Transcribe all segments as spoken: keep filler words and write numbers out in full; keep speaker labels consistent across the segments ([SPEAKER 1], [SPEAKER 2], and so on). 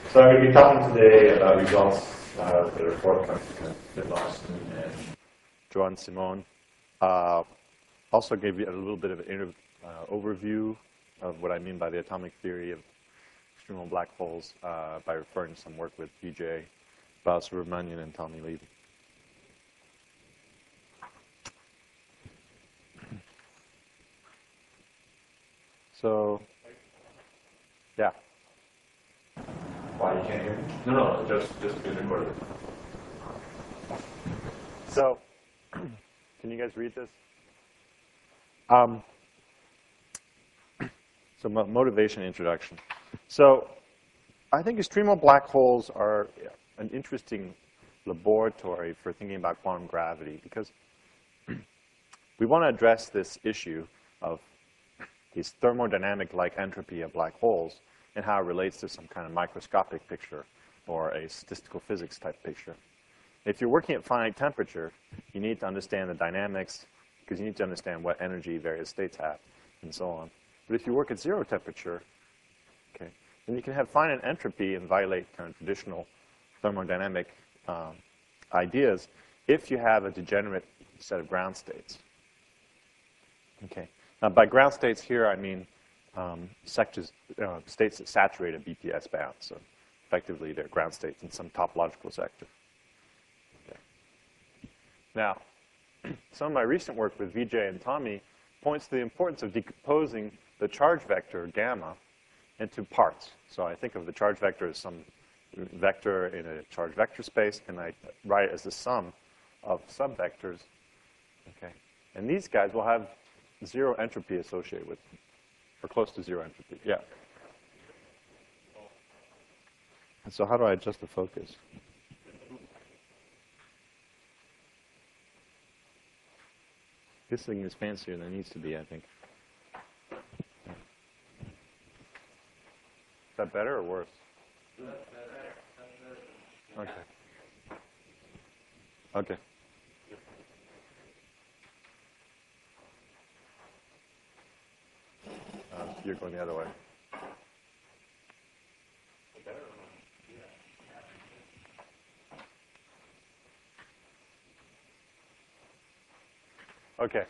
[SPEAKER 1] So I'm going to be talking today about results uh, that are forthcoming from Sid Larson and Joan Simon. Uh, also give you a little bit of an inter uh, overview of what I mean by the atomic theory of extremal black holes uh, by referring to some work with Vijay Balasubramanian and Tommy Levy. So, yeah.
[SPEAKER 2] Why, you can't hear me?
[SPEAKER 1] No, no, just just being recorded. So, can you guys read this? Um, so, mo motivation introduction. So, I think extremal black holes are an interesting laboratory for thinking about quantum gravity because we want to address this issue of this thermodynamic-like entropy of black holes and how it relates to some kind of microscopic picture or a statistical physics type picture. If you're working at finite temperature, you need to understand the dynamics because you need to understand what energy various states have and so on. But if you work at zero temperature, okay, then you can have finite entropy and violate kind of traditional thermodynamic um, ideas if you have a degenerate set of ground states. Okay. Now, by ground states here, I mean um, sectors, uh, states that saturate a B P S bound. So effectively, they're ground states in some topological sector. Okay. Now, some of my recent work with Vijay and Tommy points to the importance of decomposing the charge vector, gamma, into parts. So I think of the charge vector as some vector in a charge vector space, and I write it as the sum of subvectors. Okay. And these guys will have zero entropy associated with them, or close to zero entropy. Yeah. And so how do I adjust the focus? This thing is fancier than it needs to be, I think. Is that better or worse? Okay. Okay. Uh, you're going the other way. Okay.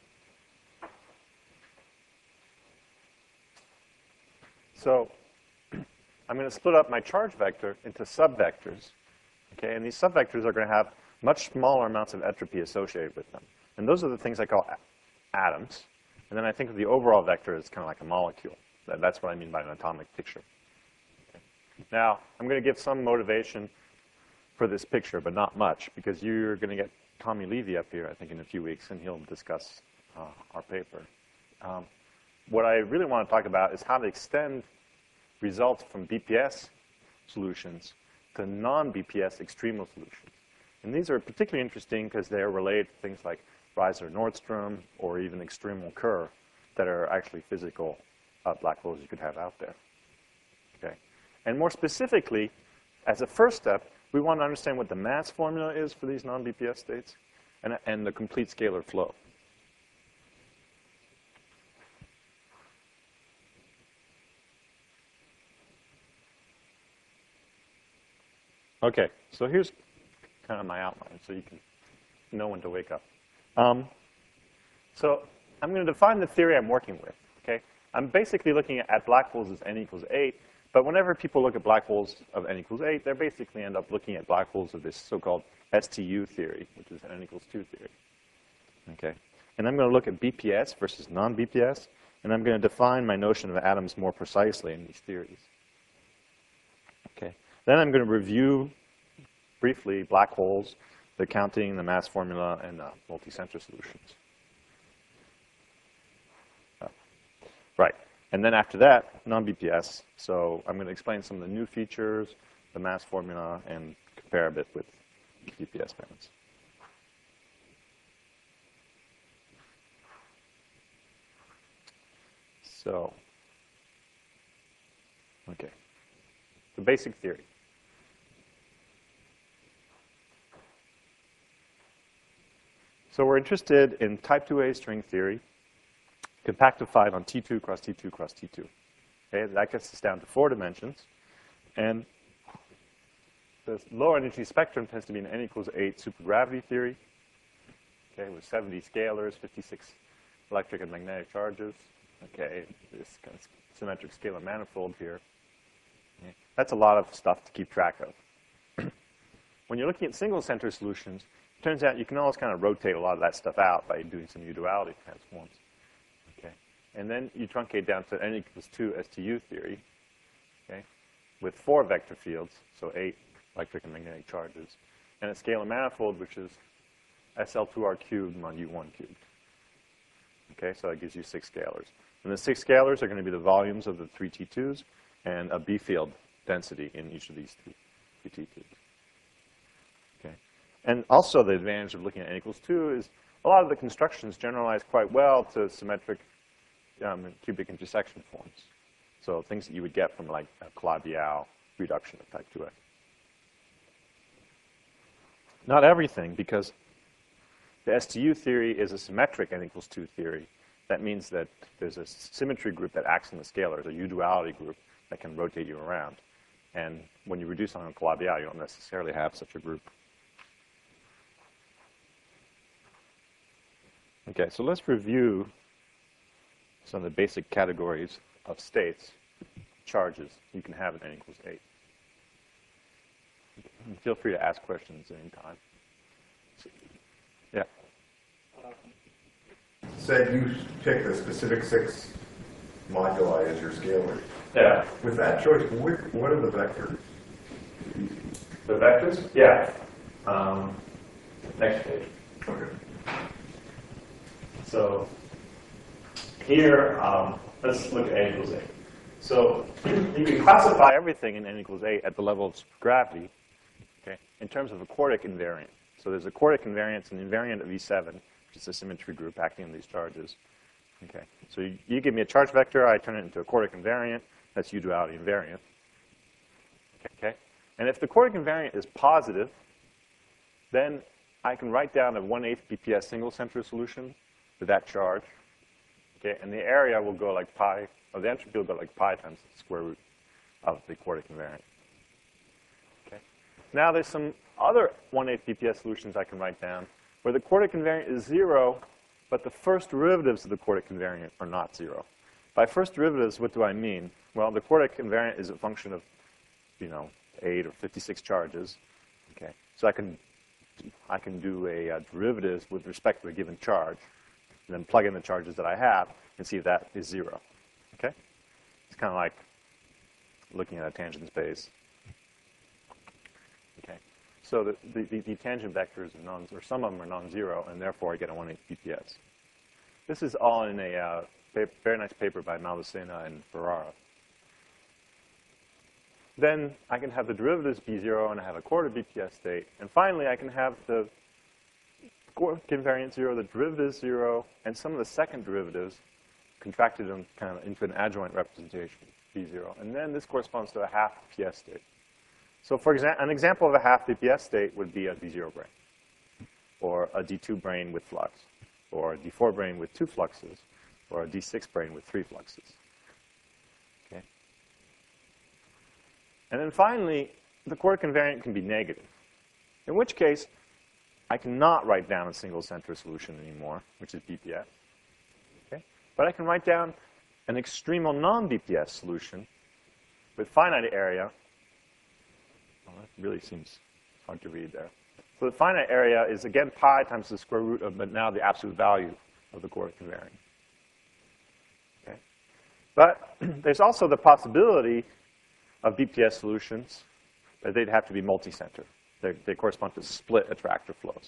[SPEAKER 1] So I'm going to split up my charge vector into subvectors. Okay, and these subvectors are going to have much smaller amounts of entropy associated with them. And those are the things I call atoms. And then I think of the overall vector as kind of like a molecule. That's what I mean by an atomic picture. Okay. Now, I'm going to give some motivation for this picture, but not much, because you're going to get Tommy Levy up here, I think, in a few weeks, and he'll discuss uh, our paper. Um, what I really want to talk about is how to extend results from B P S solutions to non-B P S extremal solutions. And these are particularly interesting because they are related to things like Reiser-Nordstrom or even extremal Kerr that are actually physical uh, black holes you could have out there. Okay. And more specifically, as a first step, we want to understand what the mass formula is for these non-B P S states and, and the complete scalar flow. Okay, so here's kind of my outline so you can know when to wake up. Um, so I'm going to define the theory I'm working with, okay? I'm basically looking at black holes as n equals eight, but whenever people look at black holes of n equals eight, they basically end up looking at black holes of this so-called S T U theory, which is n equals two theory, okay? And I'm going to look at B P S versus non-B P S, and I'm going to define my notion of atoms more precisely in these theories. Okay. Then I'm going to review briefly black holes, the counting, the mass formula, and uh, multi-center solutions. Uh, right. And then after that, non-B P S. So I'm going to explain some of the new features, the mass formula, and compare a bit with B P S bands. So, okay. The basic theory. So we're interested in type two A string theory, compactified on T two cross T two cross T two. Okay, that gets us down to four dimensions. And the low energy spectrum tends to be an n equals eight supergravity theory, okay, with seventy scalars, fifty-six electric and magnetic charges. Okay, this kind of symmetric scalar manifold here. Okay. That's a lot of stuff to keep track of. When you're looking at single center solutions, it turns out you can always kind of rotate a lot of that stuff out by doing some U-duality transforms. Okay, and then you truncate down to n equals two S T U theory. Okay, with four vector fields, so eight electric and magnetic charges, and a scalar manifold which is S L two R cubed mod U one cubed. Okay, so that gives you six scalars. And the six scalars are going to be the volumes of the three T twos and a B field density in each of these three, three T twos. Okay, and also the advantage of looking at n equals two is a lot of the constructions generalize quite well to symmetric um, cubic intersection forms. So things that you would get from like a Calabi-Yau reduction of type two A. Not everything, because the S T U theory is a symmetric n equals two theory. That means that there's a symmetry group that acts in the scalars, a U-duality group that can rotate you around. And when you reduce on a Calabi-Yau, you don't necessarily have such a group. Okay, so let's review some of the basic categories of states, charges you can have at n equals eight. And feel free to ask questions at any time. So, yeah.
[SPEAKER 3] Say you pick the specific six moduli as your scalar.
[SPEAKER 1] Yeah.
[SPEAKER 3] With that choice, what, what are the vectors?
[SPEAKER 1] The vectors? Yeah. Um, next page.
[SPEAKER 3] Okay.
[SPEAKER 1] So here, um, let's look at n equals eight. So you can classify everything in n equals eight at the level of gravity, okay, in terms of a quartic invariant. So there's a quartic invariance, an invariant of E seven, which is a symmetry group acting on these charges. Okay, so you, you give me a charge vector, I turn it into a quartic invariant. That's U-duality invariant. Okay, and if the quartic invariant is positive, then I can write down a one eighth B P S single center solution with that charge. Okay, and the area will go like pi, or the entropy will go like pi times the square root of the quartic invariant. Okay, now there's some other one eighth B P S solutions I can write down where the quartic invariant is zero, but the first derivatives of the quartic invariant are not zero. By first derivatives, what do I mean? Well, the quartic invariant is a function of, you know, eight or fifty-six charges. Okay, so I can, I can do a, uh derivative with respect to a given charge, and then plug in the charges that I have and see if that is zero. Okay, it's kind of like looking at a tangent space. Okay, so the, the, the, the tangent vectors are non, or some of them are non-zero, and therefore I get a one eighth B P S. This is all in a uh, paper, very nice paper by Malvicena and Ferrara. Then I can have the derivatives be zero, and I have a quarter B P S state. And finally, I can have the quartic invariant zero, the derivatives zero, and some of the second derivatives contracted in, kind of into an adjoint representation, B zero. And then this corresponds to a half B P S state. So for example, an example of a half B P S state would be a D zero brane, or a D two brane with flux, or a D four brane with two fluxes, or a D six brane with three fluxes. Okay. And then finally, the quartic invariant can be negative, in which case I cannot write down a single center solution anymore, which is B P S. Okay? But I can write down an extremal non-B P S solution with finite area. Well, that really seems hard to read there. So the finite area is, again, pi times the square root of, but now the absolute value of the quartic invariant. Okay? But there's also the possibility of B P S solutions that they'd have to be multi-center. They, they correspond to split attractor flows.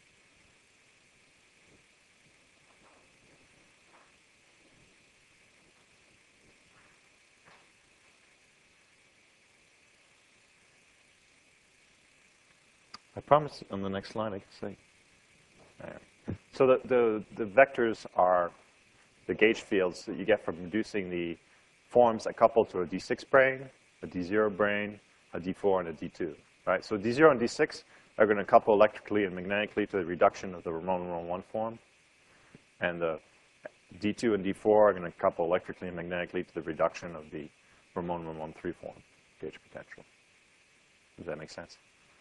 [SPEAKER 1] I promise on the next slide I can say. All right. So the, the, the vectors are the gauge fields that you get from reducing the forms that couple to a D six brane, a D zero brane, a D four, and a D two. Right? So D zero and D six are going to couple electrically and magnetically to the reduction of the Ramon-Ramon one form. And the D two and D four are going to couple electrically and magnetically to the reduction of the Ramon-Ramon three form gauge potential. Does that make sense?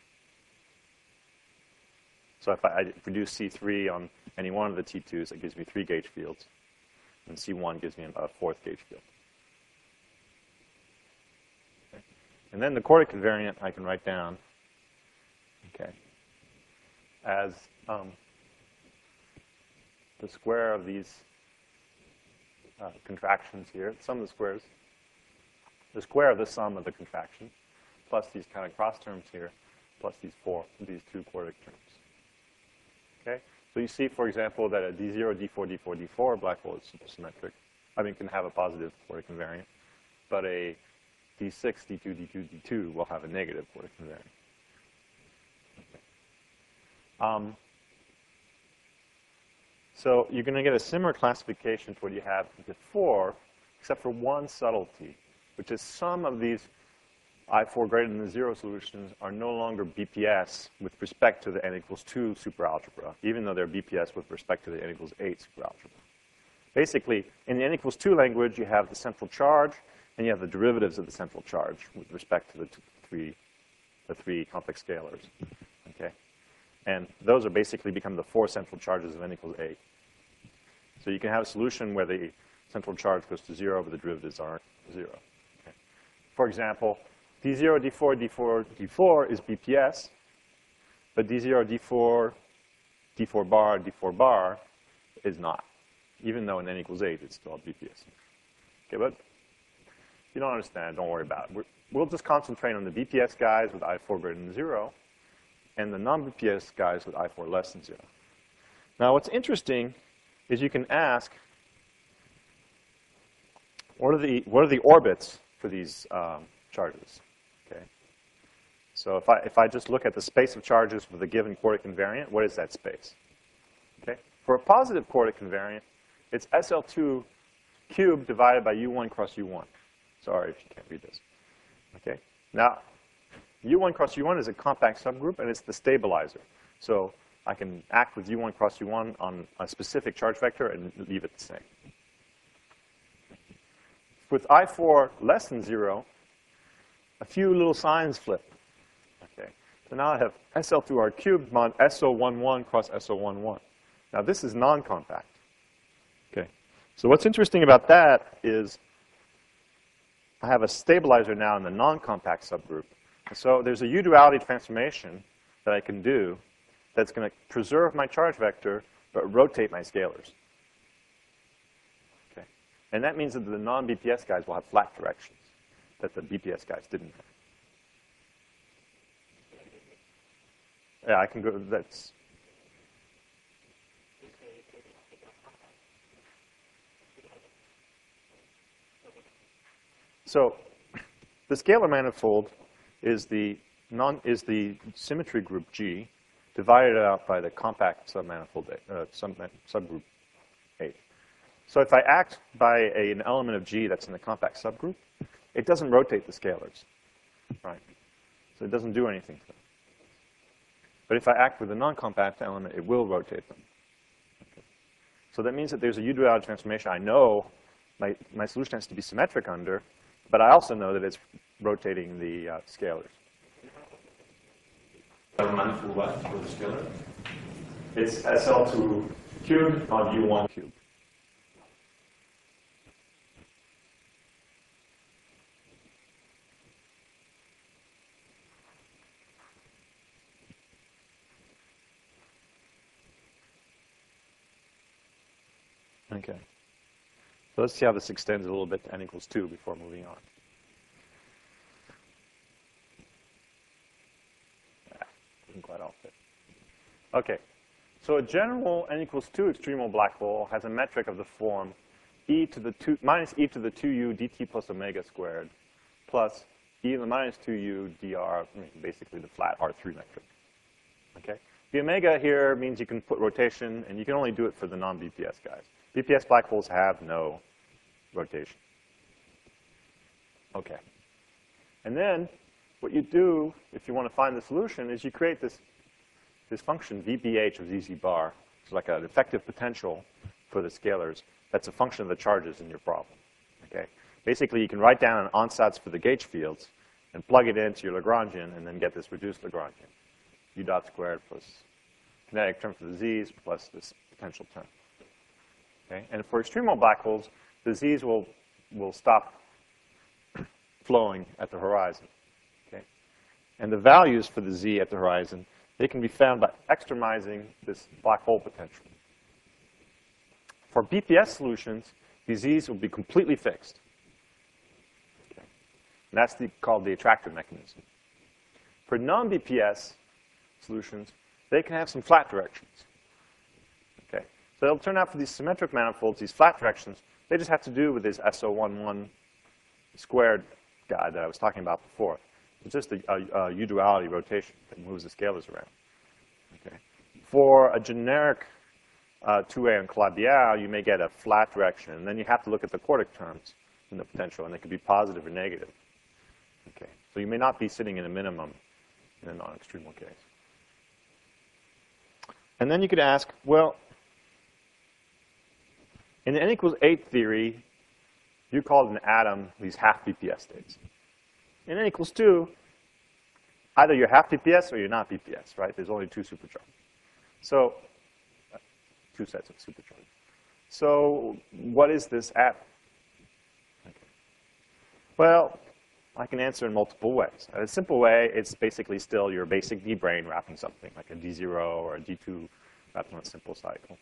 [SPEAKER 1] So if I, I produce C three on any one of the T twos, it gives me three gauge fields. And C one gives me a fourth gauge field. Okay. And then the Cordic invariant I can write down, okay, as um, the square of these uh, contractions here, sum of the squares, the square of the sum of the contraction, plus these kind of cross terms here, plus these four, these two Cordic terms. Okay? So you see, for example, that a D zero, D four, D four, D four black hole is supersymmetric. I mean, can have a positive Cordic invariant, but a D six, D two, D two, D two will have a negative Cordic invariant. Okay. Um, so you're going to get a similar classification to what you had before, except for one subtlety, which is some of these I four greater than zero solutions are no longer B P S with respect to the n equals two superalgebra, even though they're B P S with respect to the n equals eight superalgebra. Basically, in the n equals two language, you have the central charge, and you have the derivatives of the central charge with respect to the two, three, the three complex scalars. Okay, and those are basically become the four central charges of n equals eight. So you can have a solution where the central charge goes to zero, but the derivatives aren't zero. Okay. For example, D zero, D four, D four, D four is B P S, but D zero, D four, D four bar, D four bar is not. Even though in n equals eight, it's still B P S. Okay, but if you don't understand, don't worry about it. We're, we'll just concentrate on the B P S guys with I four greater than zero and the non-B P S guys with I four less than zero. Now, what's interesting is you can ask, what are the, what are the orbits for these um, charges? Okay. So if I, if I just look at the space of charges with a given Cordic invariant, what is that space? Okay. For a positive Cordic invariant, it's S L two cubed divided by U one cross U one. Sorry if you can't read this. Okay. Now, U one cross U one is a compact subgroup, and it's the stabilizer. So I can act with U one cross U one on a specific charge vector and leave it the same. With I four less than zero, a few little signs flip. Okay. So now I have S L two R cubed mod S O one one cross S O one one. Now this is non-compact. Okay. So what's interesting about that is I have a stabilizer now in the non-compact subgroup. So there's a U-duality transformation that I can do that's going to preserve my charge vector but rotate my scalars. Okay. And that means that the non-B P S guys will have flat directions that the B P S guys didn't have. Yeah, I can go, that's. So the scalar manifold is the non is the symmetry group G divided out by the compact submanifold uh, sub, subgroup eight. So if I act by a, an element of G that's in the compact subgroup, it doesn't rotate the scalars, right? So it doesn't do anything to them. But if I act with a non-compact element, it will rotate them. Okay. So that means that there's a U-duality transformation I know my, my solution has to be symmetric under, but I also know that it's rotating the uh, scalars.
[SPEAKER 2] Manifold what for the scalar?
[SPEAKER 1] It's S L two cubed on U one cubed. Okay. So let's see how this extends a little bit to n equals two before moving on. Ah, doesn't quite all fit. Okay. So a general n equals two extremal black hole has a metric of the form e to the two minus e to the two u dt plus omega squared plus e to the minus two u dr, I mean, basically the flat R three metric. Okay. The omega here means you can put rotation, and you can only do it for the non-B P S guys. B P S black holes have no rotation. Okay. And then what you do, if you want to find the solution, is you create this, this function V B H of Z Z bar. It's like an effective potential for the scalars. That's a function of the charges in your problem. Okay. Basically, you can write down an ansatz for the gauge fields, and plug it into your Lagrangian and then get this reduced Lagrangian. U dot squared plus kinetic term for the z's plus this potential term. Okay? And for extremal black holes, the z's will, will stop flowing at the horizon. Okay? And the values for the z at the horizon, they can be found by extremizing this black hole potential. For B P S solutions, these z's will be completely fixed. Okay? And that's the, called the attractive mechanism. For non-B P S solutions, they can have some flat directions. Okay? So it'll turn out for these symmetric manifolds, these flat directions, they just have to do with this S O one one squared guy that I was talking about before. It's just a, a, a U-duality rotation that moves the scalars around. Okay? For a generic uh, two A on Calabi-Yau, you may get a flat direction, and then you have to look at the quartic terms in the potential, and they could be positive or negative. Okay? So you may not be sitting in a minimum in a non-extremal case. And then you could ask, well, in the n equals eight theory, you called an atom these half B P S states. In n equals two, either you're half B P S or you're not B P S, right? There's only two supercharges. So, uh, two sets of supercharges. So, what is this atom? Okay. Well, I can answer in multiple ways. A simple way, it's basically still your basic D brane wrapping something, like a D zero or a D two wrapped on a simple cycle.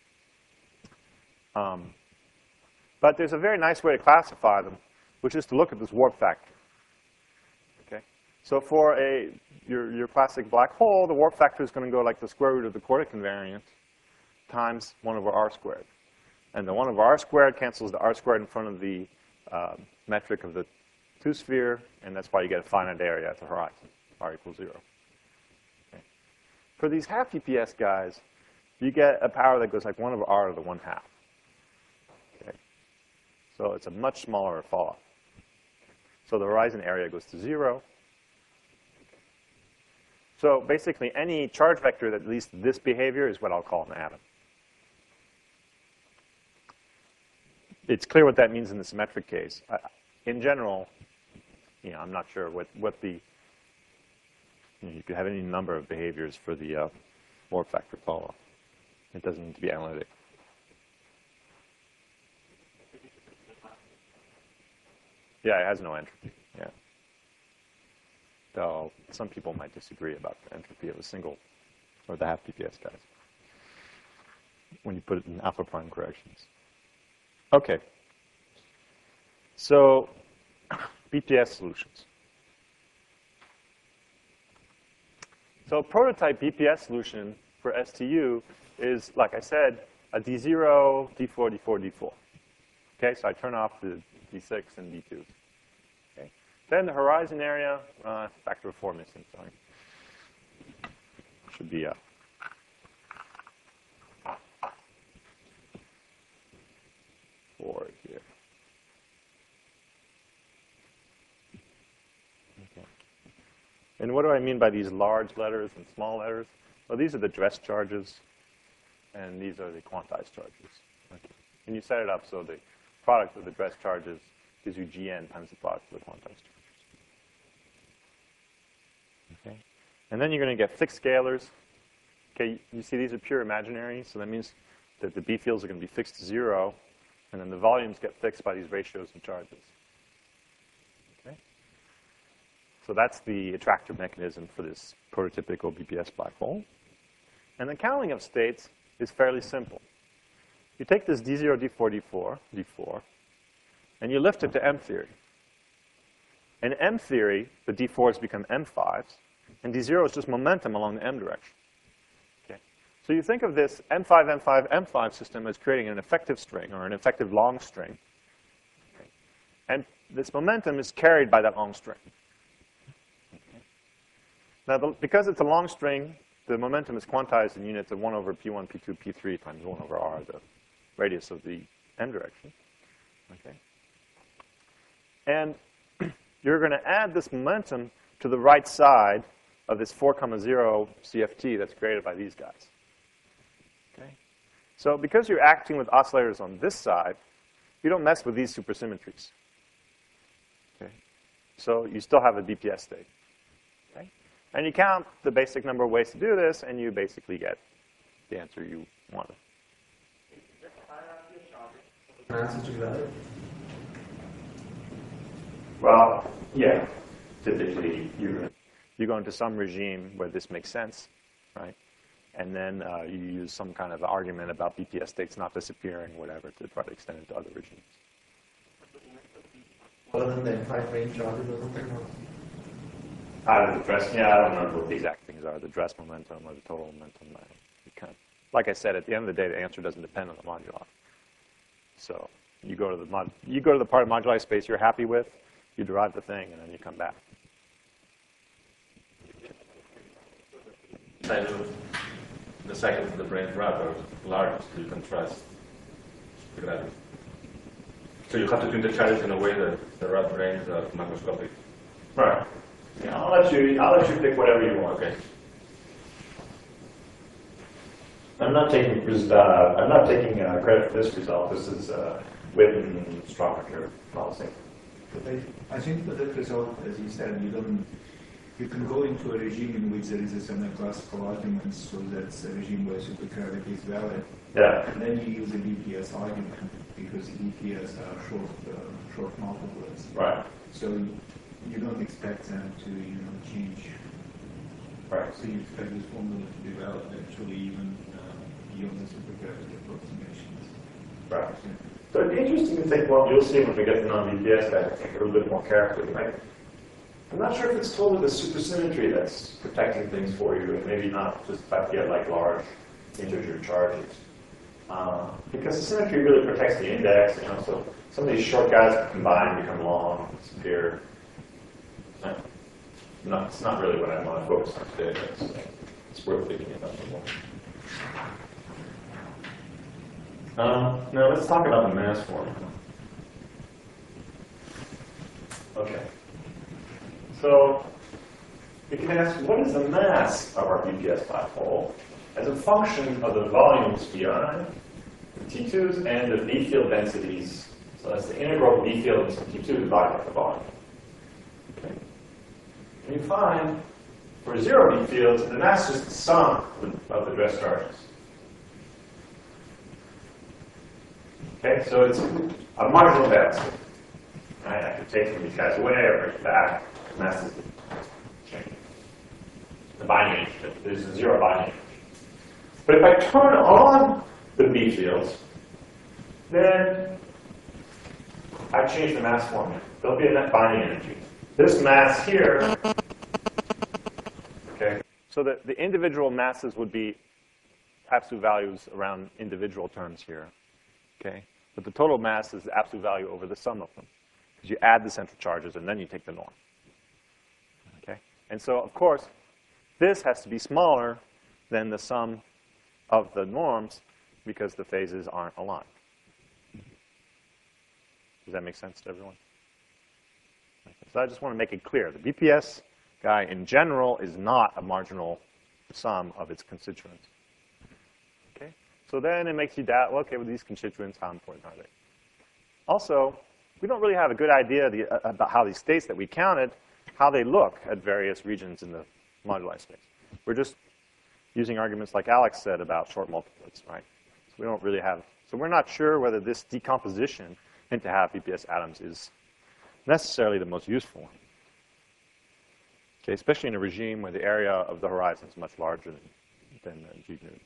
[SPEAKER 1] Um, but there's a very nice way to classify them, which is to look at this warp factor. Okay? So for a your, your classic black hole, the warp factor is going to go like the square root of the quartic invariant times one over r squared. And the one over r squared cancels the r squared in front of the uh, metric of the two-sphere, and that's why you get a finite area at the horizon, r equals zero. Okay. For these half B P S guys, you get a power that goes like one over r to the one half. Okay. So it's a much smaller falloff. So the horizon area goes to zero. So basically, any charge vector that at least this behavior is what I'll call an atom. It's clear what that means in the symmetric case. I, in general, you know, I'm not sure what, what the, you know, you could have any number of behaviors for the uh, warp factor falloff. It doesn't need to be analytic. Yeah, it has no entropy, yeah. Though some people might disagree about the entropy of a single, or the half B P S guys, when you put it in alpha prime corrections. Okay. So, B P S solutions. So a prototype B P S solution for S T U is, like I said, a D zero, D four, D four, D four. Okay, so I turn off the D six and D twos. Okay. Then the horizon area, uh, factor of four missing, sorry. Should be up. Four here. Okay. And what do I mean by these large letters and small letters? Well, these are the dress charges, and these are the quantized charges. Okay. And you set it up so the product of the dress charges gives you G N times the product of the quantized charges. Okay. And then you're going to get fixed scalars. Okay, you see these are pure imaginary, so that means that the B fields are going to be fixed to zero, and then the volumes get fixed by these ratios of charges. Okay? So that's the attractor mechanism for this prototypical B P S black hole. And the counting of states is fairly simple. You take this D zero, D four, D four, D four, and you lift it to M theory. In M theory, the D fours become M fives, and D zero is just momentum along the M direction. Okay? So you think of this M five, M five, M five system as creating an effective string, or an effective long string. Okay? And this momentum is carried by that long string. Okay? Now, the, because it's a long string, the momentum is quantized in units of one over P one, P two, P three times one over R, the radius of the M direction. Okay? And you're going to add this momentum to the right side of this four comma zero C F T that's created by these guys. Okay? So because you're acting with oscillators on this side, you don't mess with these supersymmetries. Okay? So you still have a B P S state. Okay? And you count the basic number of ways to do this, and you basically get the answer you wanted.
[SPEAKER 2] Answer to that?
[SPEAKER 1] Well, yeah. Typically, you you go into some regime where this makes sense, right? And then uh, you use some kind of argument about B P S states not disappearing, whatever, to try to extend it to other regimes.
[SPEAKER 2] Other than the implied range charges or something?
[SPEAKER 1] Out of the dress, yeah, I don't remember what the exact things are, the dress momentum or the total momentum. I, you kind of, like I said, at the end of the day, the answer doesn't depend on the moduli. So you go to the mod, you go to the part of moduli space you're happy with, you derive the thing, and then you come back.
[SPEAKER 2] Side of the cycle for the brain rather large, so you contrast the gravity. So you have to tune the charges in a way that the rat brains are macroscopic.
[SPEAKER 1] Right. Yeah, I'll let you. I'll let you pick whatever you want.
[SPEAKER 2] Okay.
[SPEAKER 1] I'm not taking. Uh, I'm not taking uh, credit for this result. This is uh, Witten and Stromacher policy.
[SPEAKER 4] But I, I think with that result, as you said, you don't. You can go into a regime in which there is a semi-classical argument, so that's a regime where supergravity is valid.
[SPEAKER 1] Yeah.
[SPEAKER 4] And then you use a B P S argument because B P S are short, uh, short multiplets.
[SPEAKER 1] Right.
[SPEAKER 4] So you don't expect them to, you know, change.
[SPEAKER 1] Right.
[SPEAKER 4] So you expect this formula to be valid actually even uh, beyond the supergravity approximations.
[SPEAKER 1] Right. So it'd be interesting to think. Well, you'll see when we get to non-B P S that a little bit more carefully, right? I'm not sure if it's totally the supersymmetry that's protecting things for you, and maybe not just the fact you have like large integer charges. Uh, because the symmetry really protects the index, you know, so some of these short guys can combine, become long, disappear. No, it's not really what I want to focus on today, but it's, it's worth thinking about a little more. Um, now let's talk about the mass formula. Okay. So we can ask, what is the mass of our B P S black hole as a function of the volumes Vi, the T twos, and the B field densities? So that's the integral of B field into T two divided by the volume. Okay. And you find for zero B fields, the mass is the sum of the, of the dress charges. Okay, so it's a marginal density. Right? I could take from these guys away or bring it back. Mass is the binding energy. There's a zero binding energy. But if I turn on the B fields, then I change the mass formula. There'll be a net binding energy. This mass here, okay, so the, the individual masses would be absolute values around individual terms here, okay? But the total mass is the absolute value over the sum of them. Because you add the central charges and then you take the norm. Okay? And so, of course, this has to be smaller than the sum of the norms because the phases aren't aligned. Does that make sense to everyone? Okay. So I just want to make it clear. The B P S guy in general is not a marginal sum of its constituents. Okay? So then it makes you doubt, well, okay, with these constituents, how important are they? Also, we don't really have a good idea the, uh, about how these states that we counted, how they look at various regions in the moduli space. We're just using arguments like Alex said about short multiplets, right? So we don't really have, so we're not sure whether this decomposition into half B P S atoms is necessarily the most useful one. Okay, especially in a regime where the area of the horizon is much larger than, than uh, G nu.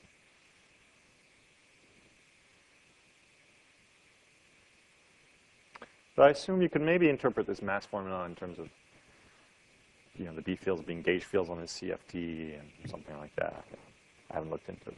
[SPEAKER 1] So I assume you could maybe interpret this mass formula in terms of, you know, the B fields being gauge fields on this C F T and something like that. I haven't looked into it.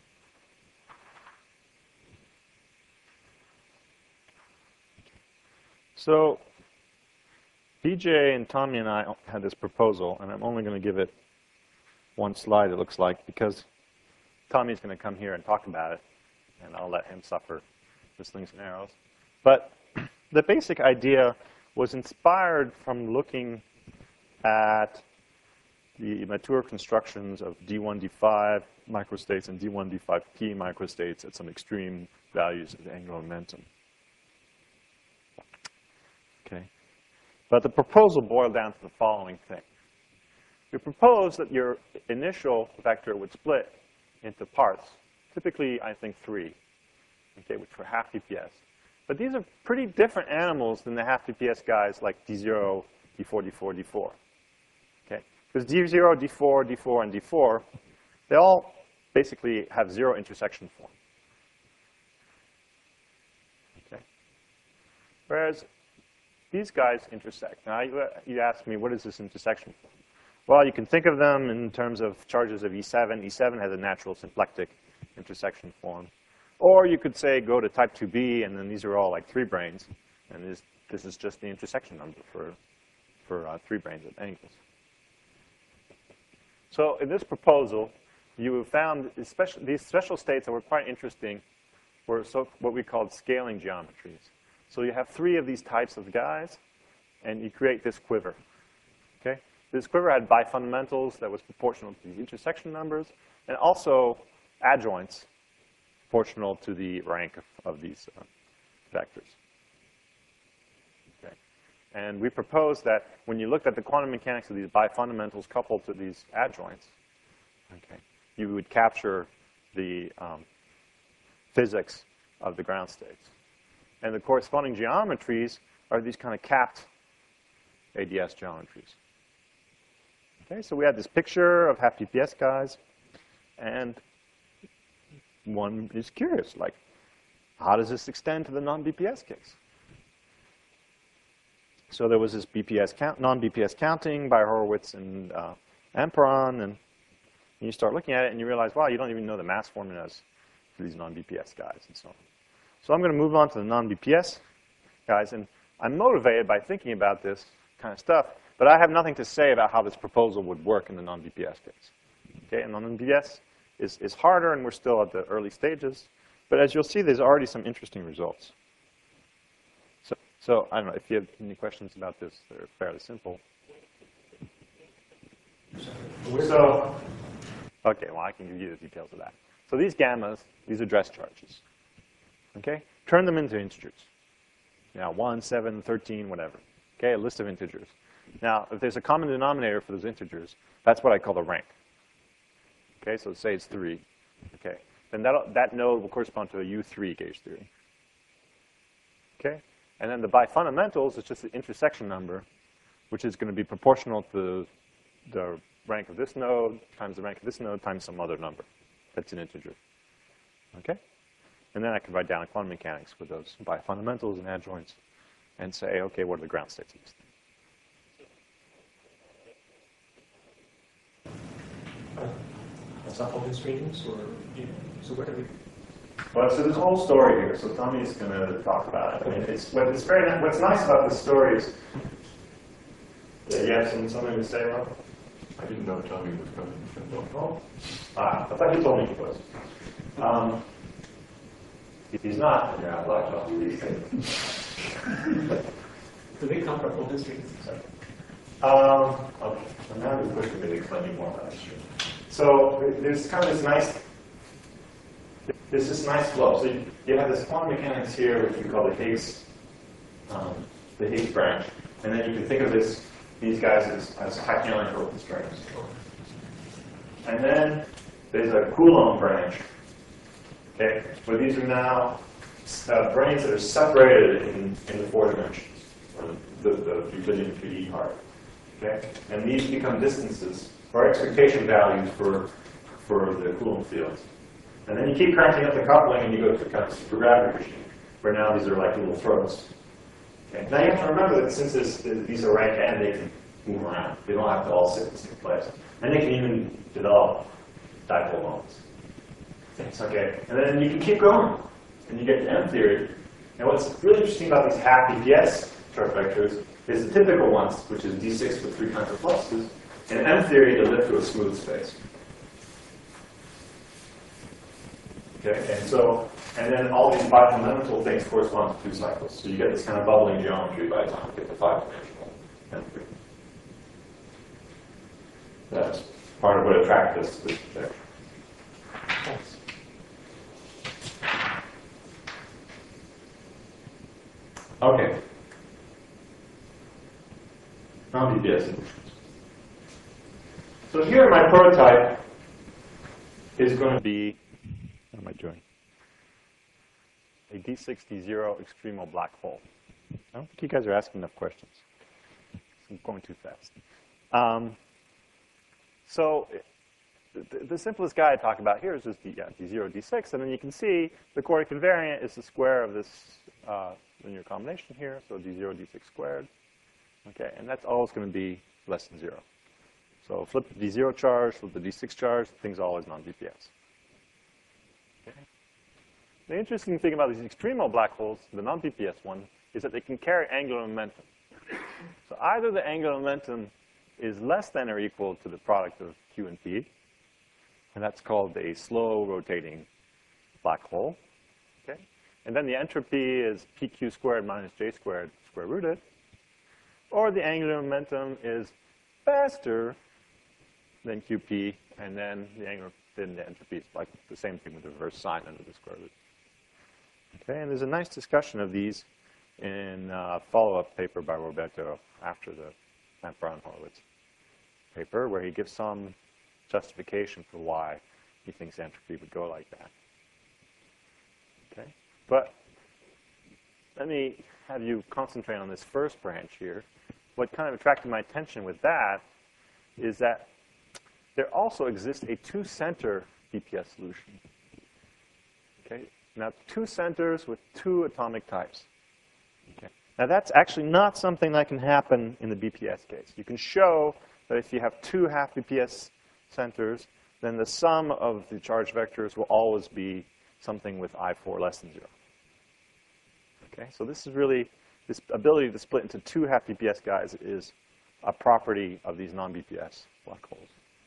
[SPEAKER 1] So B J and Tommy and I had this proposal, and I'm only going to give it one slide, it looks like, because Tommy's going to come here and talk about it, and I'll let him suffer the slings and arrows. But the basic idea was inspired from looking at the mature constructions of D one, D five microstates and D one, D five P microstates at some extreme values of the angular momentum. Okay. But the proposal boiled down to the following thing. We propose that your initial vector would split into parts, typically, I think, three, okay, which were half D P S. But these are pretty different animals than the half D P S guys like D zero, D four, D four, D four. Okay? Because D zero, D four, D four, and D four, they all basically have zero intersection form. Okay? Whereas these guys intersect. Now, you, you ask me, what is this intersection form? Well, you can think of them in terms of charges of E seven. E seven has a natural symplectic intersection form. Or you could say go to type two B, and then these are all like three branes. And this, this is just the intersection number for, for uh, three branes at angles. So in this proposal, you found especially these special states that were quite interesting were so, what we called scaling geometries. So you have three of these types of guys, and you create this quiver. Okay? This quiver had bifundamentals that was proportional to these intersection numbers, and also adjoints proportional to the rank of, of these uh, vectors. Okay. And we proposed that when you looked at the quantum mechanics of these bifundamentals coupled to these adjoints, okay, you would capture the um, physics of the ground states. And the corresponding geometries are these kind of capped A D S geometries. Okay, so we had this picture of half D P S guys, and one is curious, like, how does this extend to the non-B P S case? So there was this B P S count, non-B P S counting by Horowitz and uh, Emperon, and you start looking at it and you realize, wow, you don't even know the mass formulas for these non-B P S guys and so on. So I'm going to move on to the non-B P S guys, and I'm motivated by thinking about this kind of stuff, but I have nothing to say about how this proposal would work in the non-B P S case. Okay, and non-B P S is, is harder, and we're still at the early stages. But as you'll see, there's already some interesting results. So, so I don't know, if you have any questions about this, they're fairly simple. So, okay, well, I can give you the details of that. So these gammas, these are dress charges. Okay? Turn them into integers. Now, one, seven, thirteen, whatever. Okay, a list of integers. Now, if there's a common denominator for those integers, that's what I call the rank. Okay, so say it's three. Okay, then that, that node will correspond to a U three gauge theory. Okay, and then the bifundamentals is just the intersection number, which is going to be proportional to the rank of this node times the rank of this node times some other number that's an integer. Okay, and then I can write down quantum mechanics with those bifundamentals and adjoints and say, okay, what are the ground states of these things?
[SPEAKER 5] Sample constraints, or you know, so where do we?
[SPEAKER 1] Well, so there's a whole story here. So Tommy's going to talk about it. I mean, it's what it's very what's nice about this story is. Yeah, you have some, something to say, Rob?
[SPEAKER 3] I didn't know Tommy was coming.
[SPEAKER 1] Oh, ah, I thought you told me he was. Um, if he's not, yeah, I'd like to talk to these things.
[SPEAKER 5] Do they come from open strings?
[SPEAKER 1] Um, okay, so now we're pushing me to explain you more about this. So there's kind of this nice, there's this nice flow. So you, you have this quantum mechanics here, which we call the Higgs, um, the Higgs branch, and then you can think of this, these guys as, as Tachyonic open strings. And then there's a Coulomb branch, okay, where these are now uh, branes that are separated in, in the four dimensions, or the, the Euclidean three D part, okay, and these become distances, or expectation values for, for the Coulomb fields. And then you keep cranking up the coupling and you go to kind of supergravity regime, where now these are like little throws. Okay. Now you have to remember that since this, these are rank n, they can move around. They don't have to all sit in the same place. And they can even develop dipole moments. It's okay. And then you can keep going, and you get to M theory. And what's really interesting about these half D P S chart vectors is the typical ones, which is D six with three kinds of fluxes. In M theory, they lift to a smooth space. Okay, and so, and then all these bifundamental things correspond to two cycles. So you get this kind of bubbling geometry by the time you get to five-dimensional M theory. That's part of what attracted us to this projection. Thanks. Okay. So here my prototype is going to be, what am I doing? A D six D zero extremal black hole. I don't think you guys are asking enough questions. I'm going too fast. Um, so the, the simplest guy I talk about here is just D, yeah, D zero, D six, and then you can see the chordate invariant is the square of this uh, linear combination here, so D zero, D six squared. Okay, and that's always going to be less than zero. So flip the D zero charge, flip the D six charge, things are always non-B P S. Okay. The interesting thing about these extremal black holes, the non-B P S one, is that they can carry angular momentum. So either the angular momentum is less than or equal to the product of Q and P, and that's called a slow rotating black hole. Okay? And then the entropy is P Q squared minus J squared square rooted, or the angular momentum is faster than Q P, and then the angular then the entropy is like the same thing with the reverse sign under the square root. Okay, and there's a nice discussion of these in a follow-up paper by Roberto after the Matt Brown-Horowitz paper, where he gives some justification for why he thinks entropy would go like that. Okay, but let me have you concentrate on this first branch here. What kind of attracted my attention with that is that there also exists a two-center B P S solution. Okay, now two centers with two atomic types. Okay. Now that's actually not something that can happen in the B P S case. You can show that if you have two half B P S centers, then the sum of the charge vectors will always be something with I four less than zero. Okay, so this is really, this ability to split into two half B P S guys is a property of these non-B P S black holes.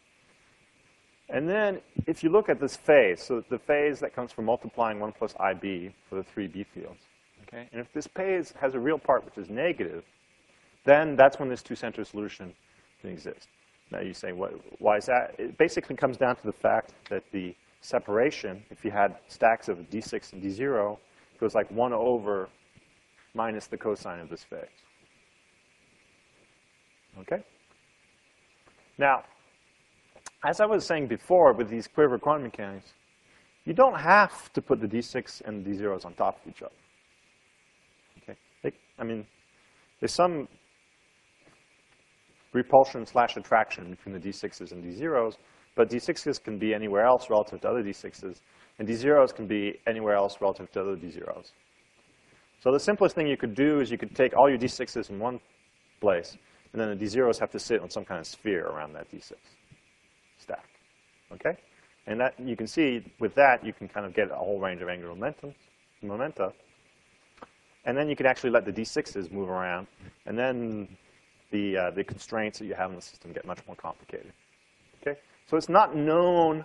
[SPEAKER 1] And then if you look at this phase, so the phase that comes from multiplying one plus I B for the three B fields, okay? And if this phase has a real part which is negative, then that's when this two-center solution can exist. Now you say, what, why is that? It basically comes down to the fact that the separation, if you had stacks of D six and D zero, goes like one over minus the cosine of this phase. Okay? Now, as I was saying before with these quiver quantum mechanics, you don't have to put the D six and D zeros on top of each other. Okay? They, I mean, there's some repulsion slash attraction between the D sixes and D zeros, but D sixes can be anywhere else relative to other D sixes, and D zeros can be anywhere else relative to other D zeros. So the simplest thing you could do is you could take all your D sixes in one place, and then the D zeros have to sit on some kind of sphere around that D six stack. Okay? And that you can see with that, you can kind of get a whole range of angular momentum, momenta. And then you can actually let the D sixes move around, and then the, uh, the constraints that you have in the system get much more complicated. Okay? So it's not known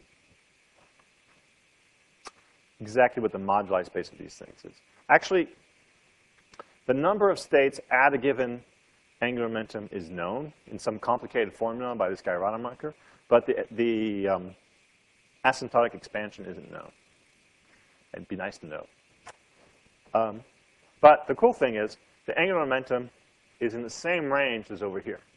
[SPEAKER 1] exactly what the moduli space of these things is. Actually, the number of states at a given angular momentum is known in some complicated formula by this guy Rademacher, but the, the um, asymptotic expansion isn't known. It'd be nice to know. Um, but the cool thing is the angular momentum is in the same range as over here.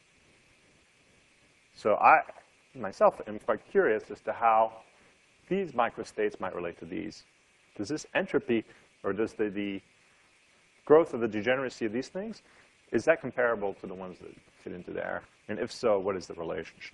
[SPEAKER 1] So I, myself, am quite curious as to how these microstates might relate to these. Does this entropy, or does the, the growth of the degeneracy of these things, is that comparable to the ones that fit into there? And if so, what is the relationship?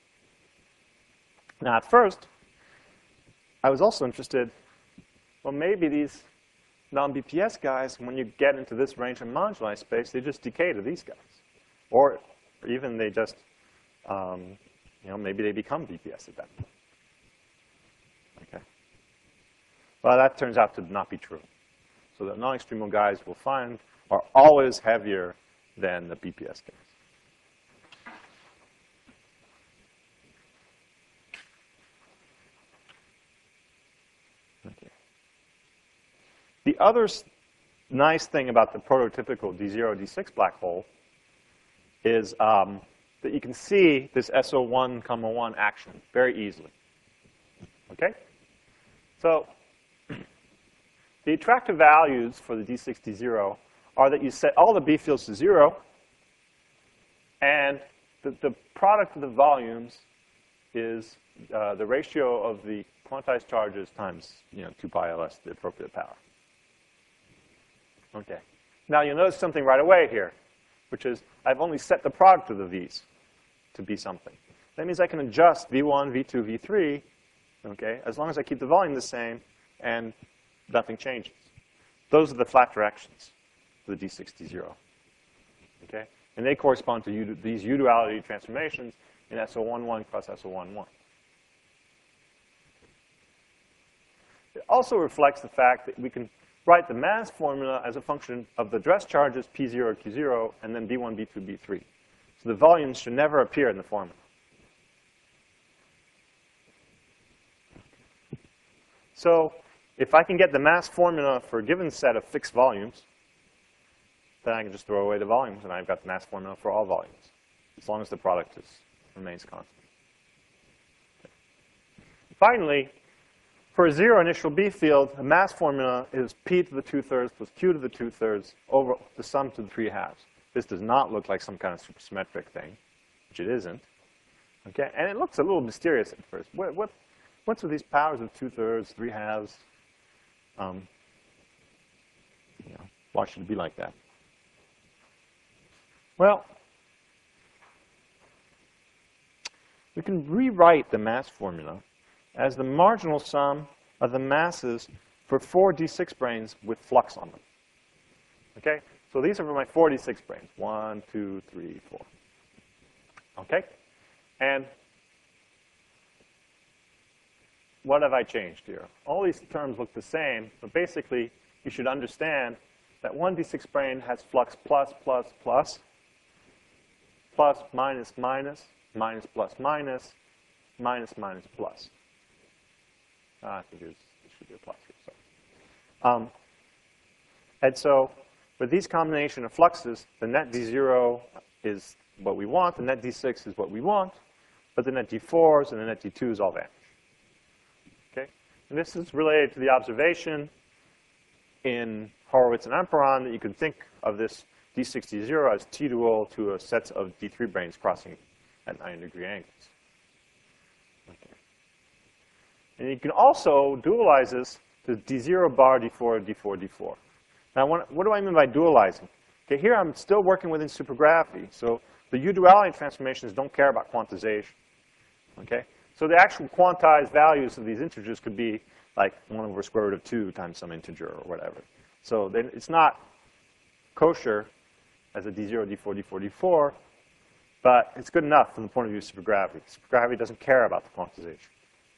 [SPEAKER 1] Now, at first, I was also interested, well, maybe these non-B P S guys, when you get into this range of moduli space, they just decay to these guys. Or even they just, um, you know, maybe they become B P S at that point. Okay. Well, that turns out to not be true. So the non-extremal guys we'll find are always heavier than the B P S guys. Okay. The other s- nice thing about the prototypical D zero, D six black hole is um, that you can see this S O one, comma one action very easily. Okay? So the attractive values for the D six, D zero are that you set all the B fields to zero, and the, the product of the volumes is uh, the ratio of the quantized charges times, you know, two pi ls, the appropriate power. Okay. Now you'll notice something right away here, which is I've only set the product of the V's to be something. That means I can adjust V one, V two, V three, okay, as long as I keep the volume the same and nothing changes. Those are the flat directions for the D six D zero. Okay? And they correspond to U, these U-duality transformations in S O one one cross S O one one. It also reflects the fact that we can write the mass formula as a function of the dress charges P zero, Q zero, and then B one, B two, B three. So the volumes should never appear in the formula. So if I can get the mass formula for a given set of fixed volumes, then I can just throw away the volumes, and I've got the mass formula for all volumes, as long as the product is, remains constant. Okay. Finally, for a zero initial B field, the mass formula is P to the two-thirds plus Q to the two-thirds over the sum to the three halves. This does not look like some kind of supersymmetric thing, which it isn't. Okay, and it looks a little mysterious at first. What, what, what's with these powers of two-thirds, three halves? Um, you know, why should it be like that? Well, we can rewrite the mass formula as the marginal sum of the masses for four D six branes with flux on them. Okay? So these are for my four D six branes. One, two, three, four. Okay? And what have I changed here? All these terms look the same, but basically you should understand that one D six brane has flux plus, plus, plus, plus, minus, minus, minus, plus, minus, minus, minus, plus. Ah, I think there should be a plus here. So. Um, and so with these combination of fluxes, the net D zero is what we want, the net D six is what we want, but the net D fours and the net D twos all vanish. Okay? And this is related to the observation in Horowitz and Amparon that you can think of this D six D zero as T-dual to a set of D three branes crossing at ninety degree angles. Okay. And you can also dualize this to D zero bar, D four, D four, D four. Now, what, what do I mean by dualizing? Okay, here I'm still working within supergravity, so the U-duality transformations don't care about quantization. Okay? So the actual quantized values of these integers could be like one over square root of two times some integer or whatever. So then it's not kosher as a D zero, D four, D four, D four, but it's good enough from the point of view of supergravity. Supergravity doesn't care about the quantization.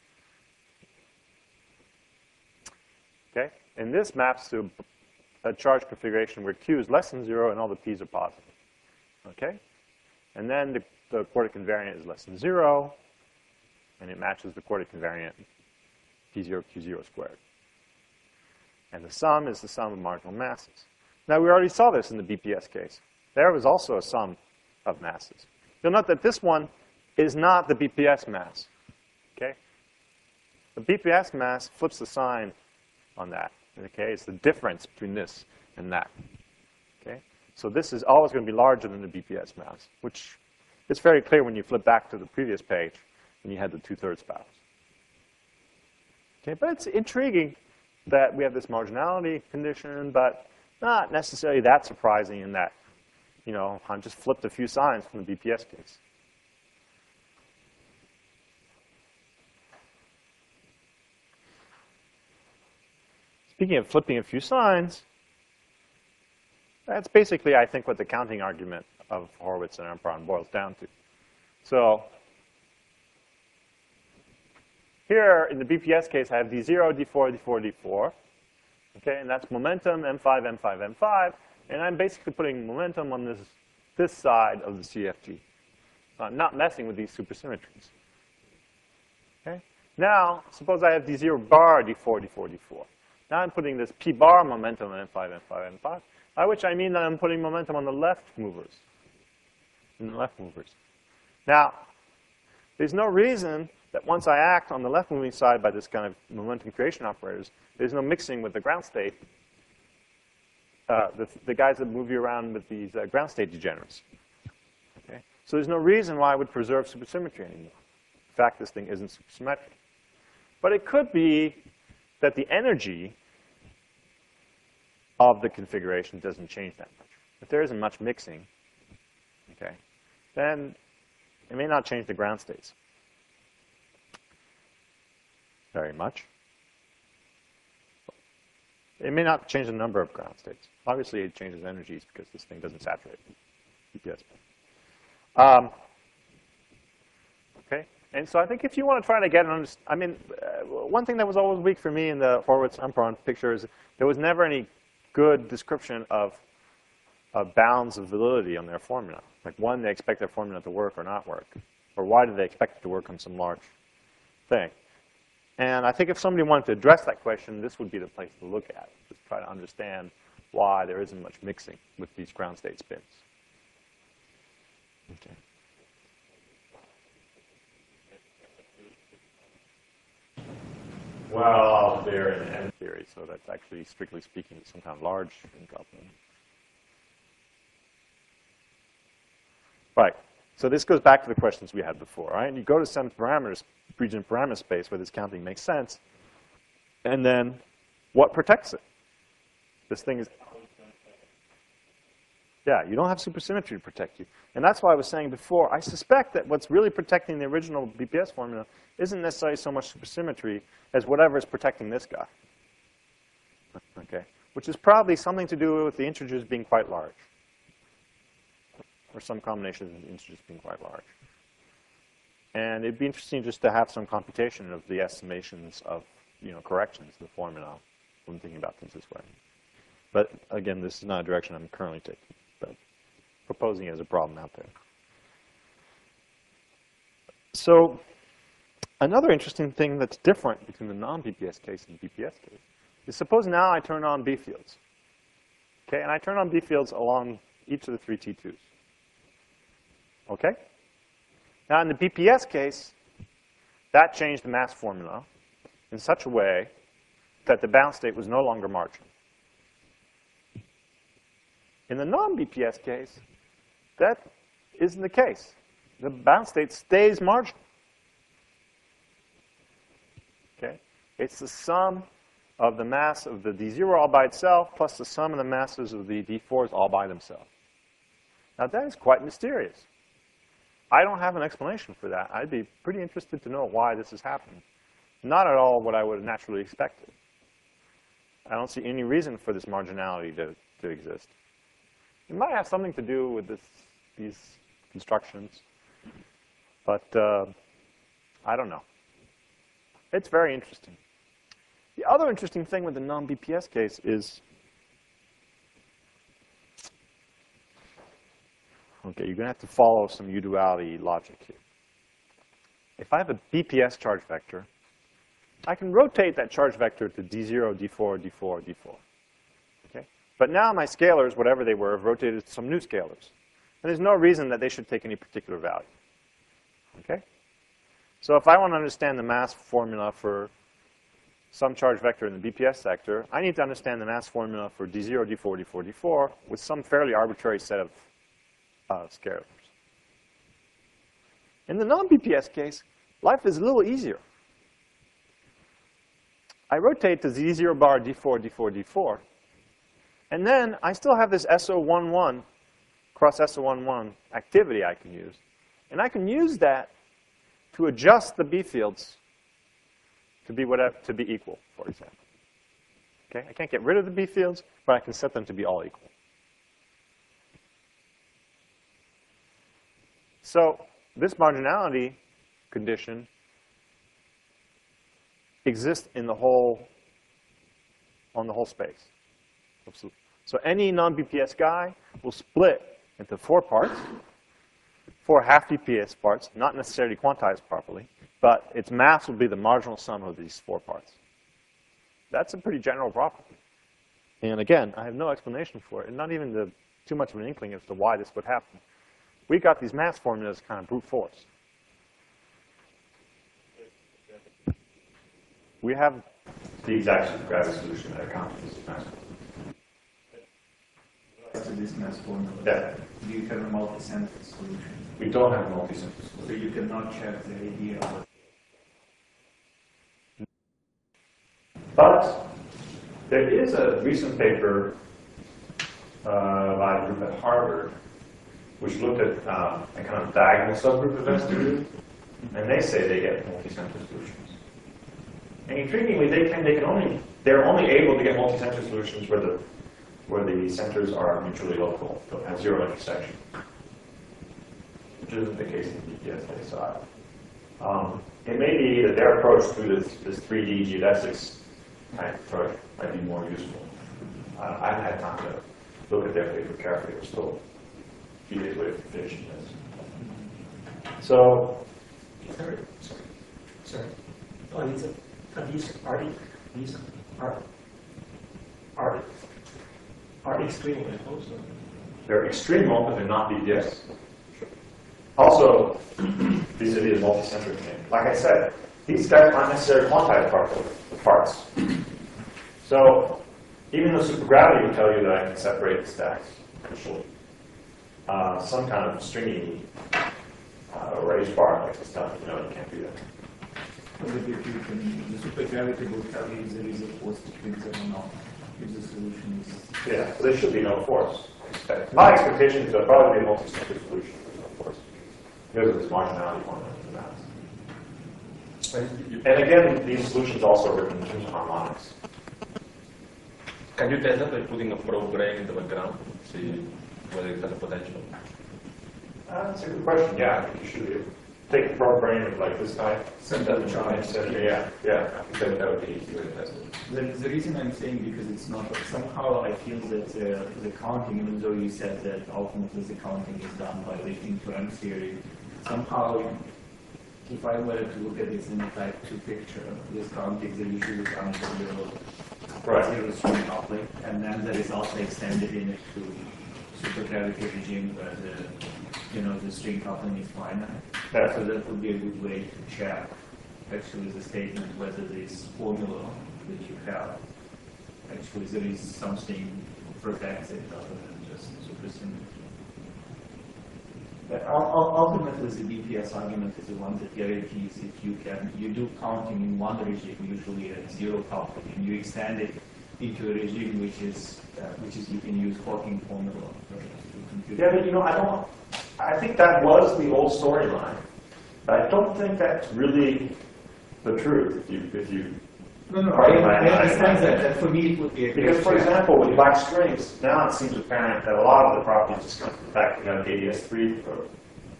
[SPEAKER 1] Okay? And this maps to a charge configuration where Q is less than zero and all the P's are positive. Okay? And then the, the quartic invariant is less than zero, and it matches the quartic invariant P zero, Q zero squared. And the sum is the sum of marginal masses. Now, we already saw this in the B P S case. There was also a sum of masses. You'll note that this one is not the B P S mass. Okay? The B P S mass flips the sign on that. Okay? It's the difference between this and that. Okay? So this is always going to be larger than the B P S mass, which is very clear when you flip back to the previous page when you had the two-thirds powers. Okay? But it's intriguing that we have this marginality condition, but not necessarily that surprising in that, you know, I just flipped a few signs from the B P S case. Speaking of flipping a few signs, that's basically, I think, what the counting argument of Horowitz and Amparon boils down to. So here in the B P S case, I have D zero, D four, D four, D four. Okay, and that's momentum, M five, M five, M five. And I'm basically putting momentum on this, this side of the C F G. So I'm not messing with these supersymmetries. Okay? Now, suppose I have D zero bar, D four, D four, D four. Now I'm putting this P bar momentum on M five, M five, M five, by which I mean that I'm putting momentum on the left movers. In the left movers. Now, there's no reason that once I act on the left moving side by this kind of momentum creation operators, there's no mixing with the ground state, uh, the, the guys that move you around with these uh, ground state degenerates. Okay? So there's no reason why I would preserve supersymmetry anymore. In fact, this thing isn't supersymmetric. But it could be that the energy of the configuration doesn't change that much. If there isn't much mixing, okay, then it may not change the ground states very much. It may not change the number of ground states. Obviously, it changes energies because this thing doesn't saturate B P S. Um, okay, and so I think if you want to try to get an understanding, I mean, uh, one thing that was always weak for me in the Horowitz-Umpron picture is there was never any good description of, of bounds of validity on their formula. Like when they expect their formula to work or not work, or why do they expect it to work on some large thing. And I think if somebody wanted to address that question, this would be the place to look at, just try to understand why there isn't much mixing with these ground state spins. Okay. Well, they're in N theory, so that's actually, strictly speaking, some kind of large entropy. Right. So this goes back to the questions we had before, right? And you go to some parameters, region parameter space where this counting makes sense, and then what protects it? This thing is, yeah, you don't have supersymmetry to protect you. And that's why I was saying before, I suspect that what's really protecting the original B P S formula isn't necessarily so much supersymmetry as whatever is protecting this guy. Okay, which is probably something to do with the integers being quite large, or some combination of the integers being quite large. And it'd be interesting just to have some computation of the estimations of, you know, corrections to the formula when thinking about things this way. But again, this is not a direction I'm currently taking, but proposing it as a problem out there. So another interesting thing that's different between the non-B P S case and the B P S case is suppose now I turn on B fields. Okay, and I turn on B fields along each of the three T twos. Okay? Now in the B P S case, that changed the mass formula in such a way that the bound state was no longer marginal. In the non-B P S case, that isn't the case. The bound state stays marginal. Okay? It's the sum of the mass of the D zero all by itself plus the sum of the masses of the D fours all by themselves. Now that is quite mysterious. I don't have an explanation for that. I'd be pretty interested to know why this is happening. Not at all what I would have naturally expected. I don't see any reason for this marginality to, to exist. It might have something to do with this, these constructions, but uh, I don't know. It's very interesting. The other interesting thing with the non-B P S case is, okay, you're going to have to follow some U-duality logic here. If I have a B P S charge vector, I can rotate that charge vector to D zero, D four, D four, D four. Okay? But now my scalars, whatever they were, have rotated to some new scalars. And there's no reason that they should take any particular value. Okay? So if I want to understand the mass formula for some charge vector in the B P S sector, I need to understand the mass formula for D zero, D four, D four, D four with some fairly arbitrary set of uh, scalars. In the non-B P S case, life is a little easier. I rotate to D zero bar, D four, D four, D four. And then I still have this S O one one cross S O one one activity I can use. And I can use that to adjust the B fields to be whatever, to be equal, for example. Okay? I can't get rid of the B fields, but I can set them to be all equal. So this marginality condition exists in the whole, on the whole space. So any non-B P S guy will split into four parts, four half B P S parts, not necessarily quantized properly, but its mass will be the marginal sum of these four parts. That's a pretty general property. And again, I have no explanation for it, and not even the, too much of an inkling as to why this would happen. We got these mass formulas kind of brute force. We have the exact gravity solution that accounts for this mass.
[SPEAKER 4] That's a this mass formula.
[SPEAKER 3] Yeah.
[SPEAKER 4] Do you have a multi-center solution?
[SPEAKER 3] We don't have multi-center
[SPEAKER 4] So
[SPEAKER 3] solution.
[SPEAKER 4] you cannot check the idea of
[SPEAKER 3] But there is a recent paper uh, by a group at Harvard which looked at um, a kind of diagonal subgroup of S two, and they say they get multi-center solutions. And intriguingly, they can they can only they're only able to get multi-center solutions where the where the centers are mutually local, so have zero intersection, which isn't the case in D P S A. So um, it may be that their approach through this this three D geodesics type approach might be more useful. Uh, I haven't had time to look at their paper carefully. We're still a few days away from finishing this. So,
[SPEAKER 5] Sorry, sorry, sorry. Oh, these are, are these, are these, are, are, are extreme levels?
[SPEAKER 3] they're extreme but they're not D P S. Also, vis-a-vis the multi-centric thing. Like I said, these guys aren't necessarily quantized parts. So, even though supergravity would tell you that I can separate the stacks, actually, uh, some kind of stringy uh, raised bar like this stuff, you know, you can't do that.
[SPEAKER 4] But if you can, the supergravity will tell you if there is a force between them or not, if the solution is.
[SPEAKER 3] Yeah, so there should be no force. My expectation is there'll probably be a multi-center solution with no force, because of this marginality formula in the mass. And again, these solutions also are written in terms of harmonics.
[SPEAKER 2] Can you test that by putting a probe grain in the background, see whether it has a potential?
[SPEAKER 3] Uh, that's a good question. Yeah, I think you should be able to take the probe brain of like this type, send that to China, send it. Yeah, yeah. I think that, that would be easy way to test it.
[SPEAKER 4] The, the reason I'm saying because it's not, somehow I feel that uh, the counting, even though you said that ultimately the counting is done by lifting to M theory, somehow if I were to look at this in a type two picture, this counting is usually done for zero,
[SPEAKER 3] Right.
[SPEAKER 4] zero string coupling, and then the results are extended in it to supergravity regime where the, you know, the string coupling is finite.
[SPEAKER 3] Yeah.
[SPEAKER 4] So that would be a good way to check actually the statement whether this formula that you have, actually there is something protects it other than just supersymmetry. But ul- ul- ultimately, the B P S argument is the one that guarantees if you can, you do counting in one regime, usually at zero coupling, and you extend it into a regime which is, uh, which is you can use Hawking formula to compute.
[SPEAKER 3] Yeah, but you know, I don't. I think that was the old storyline. But I don't think that's really the truth. If you, if you
[SPEAKER 4] No, no, I,
[SPEAKER 3] Right,
[SPEAKER 4] I
[SPEAKER 3] right,
[SPEAKER 4] understand
[SPEAKER 3] right.
[SPEAKER 4] that, that for me it would be a
[SPEAKER 3] Because,
[SPEAKER 4] great
[SPEAKER 3] for
[SPEAKER 4] check.
[SPEAKER 3] example, with black strings, now it seems apparent that a lot of the properties just come from the fact that you have A D S three probe.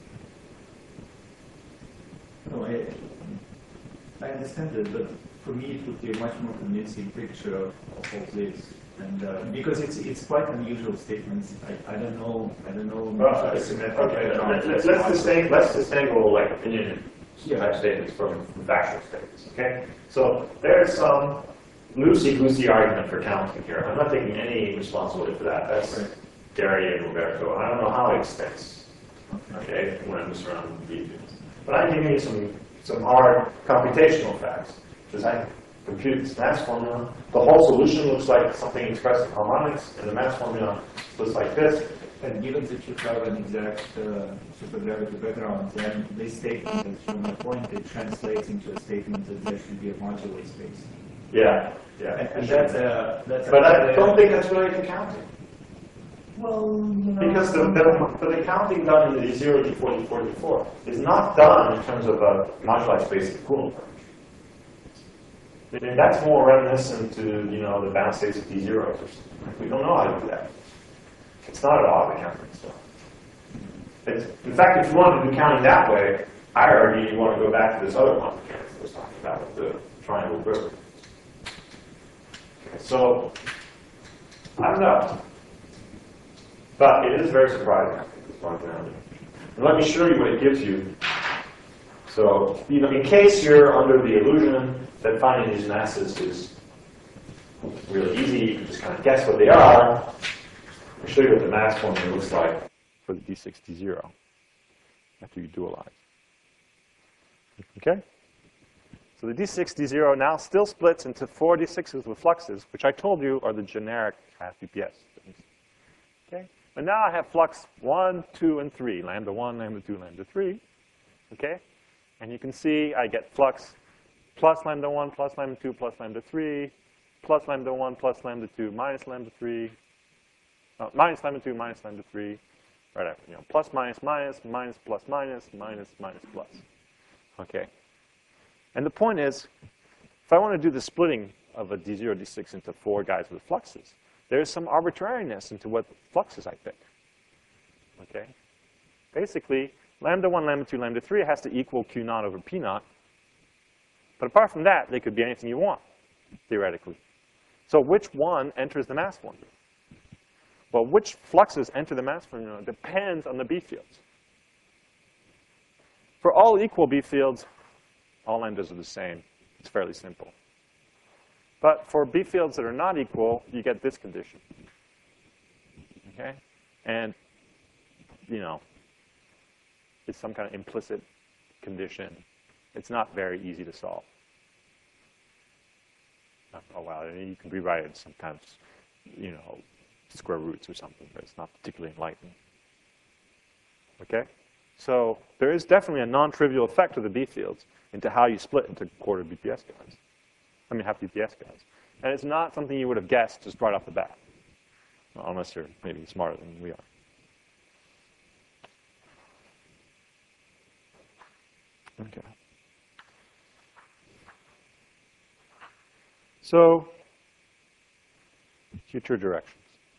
[SPEAKER 4] No, I, I understand that, but for me it would be a much more convincing picture of, of all this. And uh, because it's it's quite unusual statements. I, I don't know I don't know much of the symmetric
[SPEAKER 3] Okay,
[SPEAKER 4] background.
[SPEAKER 3] let's, let's distinguish, let's distinguish like opinion
[SPEAKER 4] Yeah.
[SPEAKER 3] type statements from, from factual statements, okay? So there's some loosey-goosey argument for counting here. I'm not taking any responsibility for that. That's Gary and Roberto. I don't know how it extends, okay, when I'm surrounded with regions. But I'm giving you some, some hard computational facts. Because I compute this mass formula. The whole solution looks like something expressed in harmonics, and the mass formula looks like this.
[SPEAKER 4] And given that you have an exact uh, supergravity background, then this statement that from the point it translates into a statement that there should be a modular space.
[SPEAKER 3] Yeah, yeah.
[SPEAKER 4] And, and that's a that's.
[SPEAKER 3] But I
[SPEAKER 4] a,
[SPEAKER 3] don't think that's really the counting.
[SPEAKER 4] Well, you know,
[SPEAKER 3] Because the, the, the counting done in the zero, D four, D four, D four is not done in terms of a moduli space of Coulomb function. And that's more reminiscent to, you know, the bound states of D zeros or something. We don't know how to do that. It's not at all the counting stuff. It's, in fact, if you want to do counting that way, I argue you want to go back to this other one I was talking about with the triangle group. So, I don't know. But it is very surprising, this marginality. And let me show you what it gives you. So, you know, in case you're under the illusion that finding these masses is really easy, you can just kind of guess what they are. I'll show you what the mass formula looks like for the D six D zero after you dualize. Okay? So the D six D zero now still splits into four D sixes with fluxes, which I told you are the generic half B P S. Okay?
[SPEAKER 1] But now I have flux one, two, and three, lambda one, lambda two, lambda three, okay? And you can see I get flux plus lambda one, plus lambda two, plus lambda three, plus lambda one, plus lambda two, minus lambda three, uh, minus lambda two, minus lambda three, right after, you know, plus, minus, minus, minus, plus, minus, minus, minus, plus, okay? And the point is, if I want to do the splitting of a D zero, D six into four guys with fluxes, there's some arbitrariness into what fluxes I pick, okay? Basically, lambda one, lambda two, lambda three has to equal Q naught over P naught. But apart from that, they could be anything you want, theoretically. So which one enters the mass formula? Well, which fluxes enter the mass formula depends on the B fields. For all equal B fields, all lambdas are the same. It's fairly simple. But for B fields that are not equal, you get this condition. Okay? And, you know, it's some kind of implicit condition. It's not very easy to solve. Oh, wow. You can rewrite it sometimes, you know, square roots or something, but it's not particularly enlightening. Okay? So there is definitely a non-trivial effect of the B fields into how you split into quarter B P S guys. I mean, half B P S guys. And it's not something you would have guessed just right off the bat, well, unless you're maybe smarter than we are. Okay. So, future directions.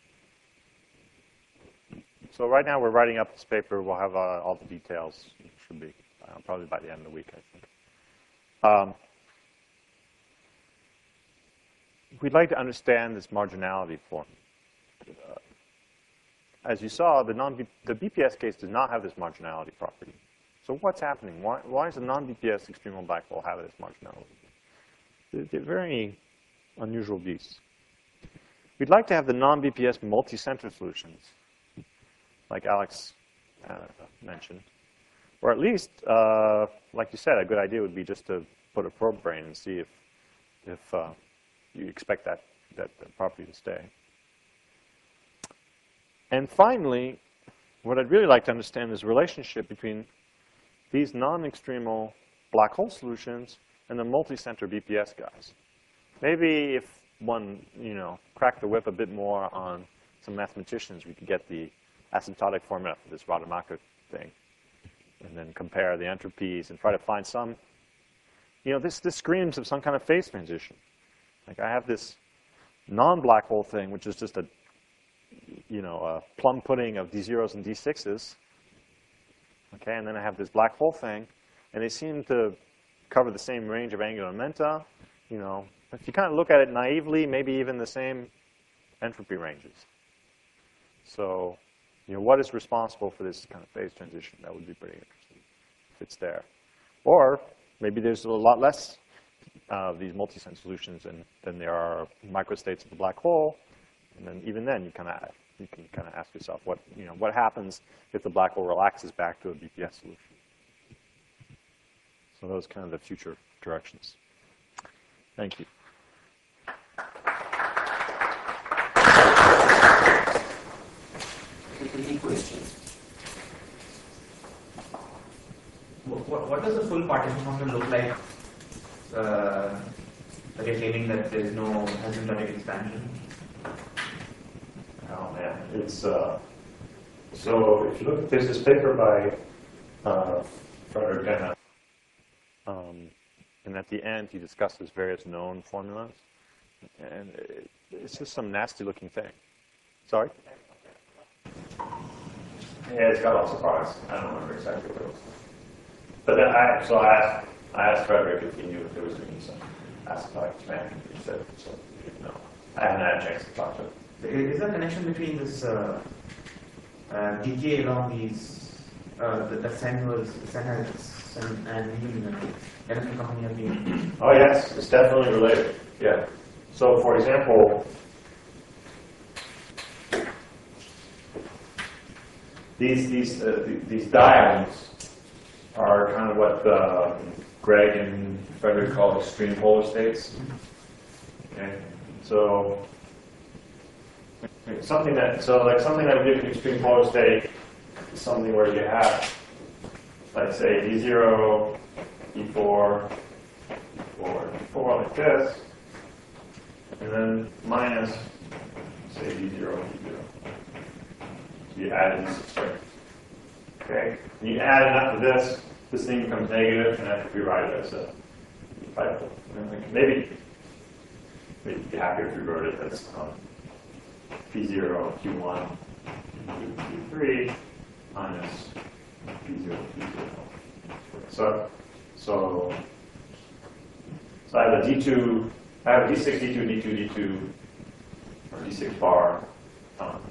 [SPEAKER 1] So right now we're writing up this paper. We'll have uh, all the details. It should be uh, probably by the end of the week, I think. Um, we'd like to understand this marginality form. Uh, as you saw, the, non the B P S case does not have this marginality property. So what's happening? Why, why does a non-B P S extremal black hole have this marginality? They're, they're very unusual beasts. We'd like to have the non-B P S multi-center solutions, like Alex uh, mentioned. Or at least, uh, like you said, a good idea would be just to put a probe brain and see if, if uh, you expect that, that, that property to stay. And finally, what I'd really like to understand is the relationship between these non-extremal black hole solutions and the multi-center B P S guys. Maybe if one, you know, cracked the whip a bit more on some mathematicians, we could get the asymptotic formula for this Rademacher thing, and then compare the entropies and try to find some, you know, this, this screams of some kind of phase transition. Like I have this non-black hole thing, which is just a, you know, a plum pudding of D zeros and D sixes. Okay, and then I have this black hole thing, and they seem to cover the same range of angular momenta. You know, if you kind of look at it naively, maybe even the same entropy ranges. So, you know, what is responsible for this kind of phase transition? That would be pretty interesting if it's there. Or maybe there's a lot less of uh, these multi-center solutions than, than there are microstates of the black hole. And then even then, you kind of you can kind of ask yourself, what you know, what happens if the black hole relaxes back to a B P S solution? So those are kind of the future directions. Thank you.
[SPEAKER 4] Any questions? What, what, what does a full partition function look like? Uh, that you're claiming that there is no asymptotic expansion.
[SPEAKER 3] Oh man, it's uh, so if you look, there's this paper by uh, Frederick Denna.
[SPEAKER 1] Um, and at the end, he discusses various known formulas. And it, it's just some nasty-looking thing. Sorry?
[SPEAKER 3] Yeah, it's got lots of products. I don't remember exactly what it was. But then I, so I asked, I asked Frederick if he knew if there was doing some asymptotic expansion. He said, so, no. I haven't had a chance to talk to him.
[SPEAKER 4] Is there a connection between this uh, uh, decay along these, uh, the, the Sen was, Sen has, and, and the chemical company have been?
[SPEAKER 3] Oh yes, it's definitely related. Yeah. So for example, these these uh, these diamonds are kind of what uh, Greg and Frederick call extreme polar states. Okay. So Something that, so like something that would give an extreme polar state is something where you have, let's say, D zero, D four, D four, D four like this, and then minus, say, D zero, D zero. So you add these strings. Okay? And you add enough of this, this thing becomes negative, and I have to rewrite it as a pipe. Maybe, maybe you'd be happier if you wrote it as um, P zero, Q one, Q two, Q three, minus P zero, P zero. So, so, so I have a D two, I have a D six, D two, D two, D two, or D six bar um,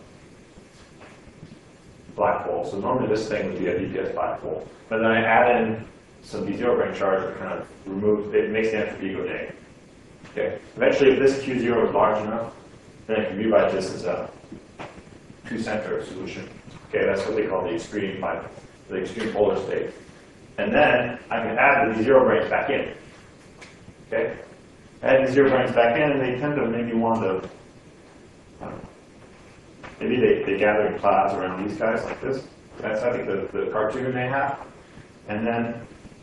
[SPEAKER 3] black hole. So normally this thing would be a D P S black hole. But then I add in some D zero brane charge that kind of removes, it makes the entropy go negative. Okay. Eventually, if this Q zero is large enough, then I can rewrite this as a two-center solution. Okay, that's what they call the extreme pipe, the extreme polar state. And then I can add the D zero branes back in. Okay? Add the zero branes back in, and they tend to maybe want to, I don't know, maybe they, they gather in clouds around these guys like this. That's, I think, the, the cartoon they have. And then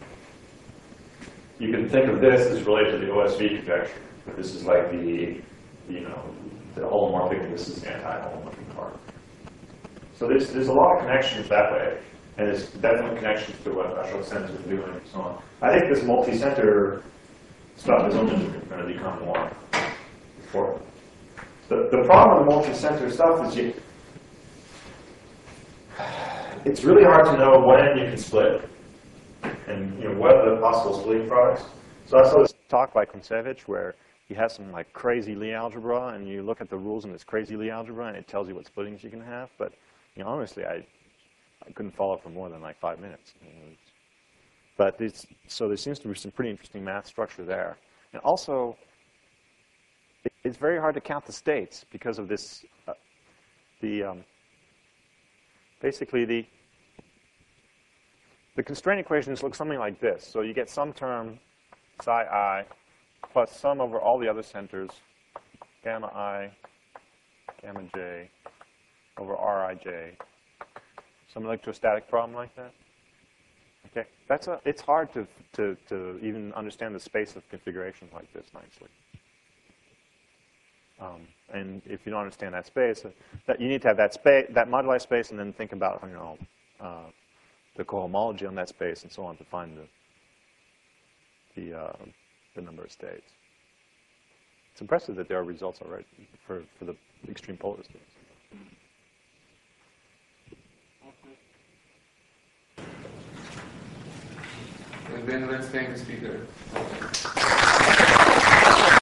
[SPEAKER 3] you can think of this as related to the O S V convection. This is like the, you know, the holomorphic, and this is the anti-holomorphic part. So there's, there's a lot of connections that way, and there's definitely connections to what Ashok Sen's been doing and so on. I think this multi-center stuff is only going to become more important. The, the problem with multi-center stuff is you, it's really hard to know when you can split, and you know what are the possible splitting products. So I saw this
[SPEAKER 1] Talk by Kontsevich where he has some like crazy Lie algebra, and you look at the rules in this crazy Lie algebra, and it tells you what splittings you can have. But you know, honestly, I I couldn't follow for more than like five minutes. You know, but it's, so there seems to be some pretty interesting math structure there, and also it, it's very hard to count the states because of this. Uh, the um, basically the the constraint equations look something like this. So you get some term psi I plus sum over all the other centers, gamma I, gamma j, over Rij. Some electrostatic problem like that. Okay, that's a. It's hard to to to even understand the space of configurations like this nicely. Um, and if you don't understand that space, uh, that you need to have that space, that moduli space, and then think about you know uh, the cohomology on that space and so on to find the the uh, the number of states. It's impressive that there are results already for for the extreme polar states.
[SPEAKER 6] And then let's thank the speaker.